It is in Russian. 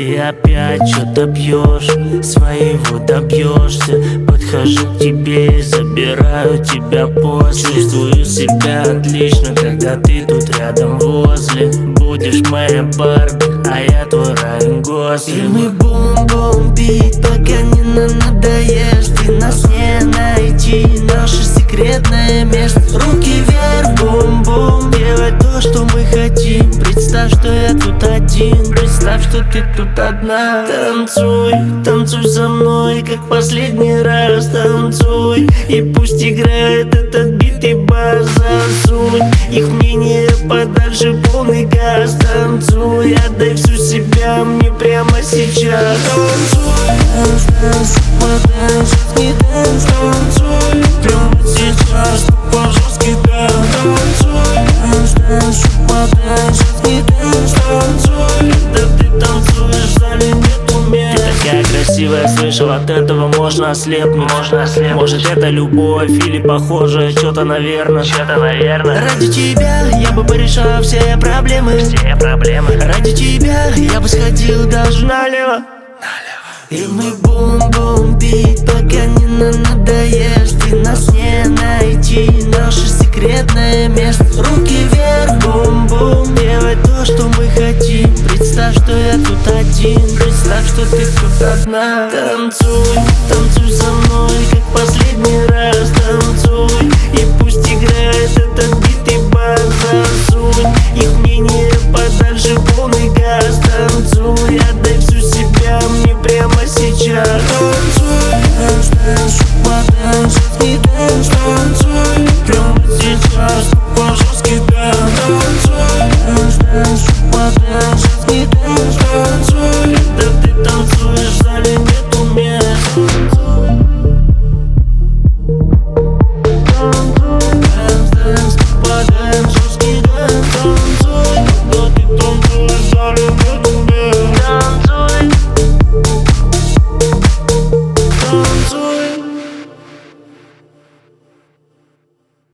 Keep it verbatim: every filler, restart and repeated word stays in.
Ты опять что-то пьешь, своего добьешься. Подхожу к тебе и забираю тебя после. Чувствую себя отлично, когда ты тут рядом возле. Будешь моя Барби, а я твой Райан Гослинг. И мы бум-бум бит, пока не надоешь. Ты нас не найти, наше секретное место. Руки вверх, бум-бум, делай то, что мы хотим. Представь, что я тут один, представь, что ты тут одна. Танцуй, танцуй со мной, как последний раз. Танцуй, и пусть играет этот бит и бас. Засунь их мнение подальше, полный газ. Танцуй, отдай всю себя мне прямо сейчас. Танцуй, dance, dance, dance, не dance, танцуй прямо сейчас, по-жестки, да. Танцуй, dance, dance, dance, не dance, танцуй. Когда ты танцуешь, в зале нету мест. Ты такая красивая, слышал, от этого можно ослепнуть. Можно ослепнуть. Может, это любовь или похоже, что-то, наверное. Что-то, наверное. Ради тебя я бы порешал все проблемы. Все проблемы. Ради тебя я бы сходил даже налево. И мы бум-бум бит, пока не надоешь. Ты нас не найти, наше секретное место. Руки вверх, бум-бум, делай то, что мы хотим. Представь, что я тут один, представь, что ты тут одна. Танцуй, танцуй со мной, как последний раз. Танцуй,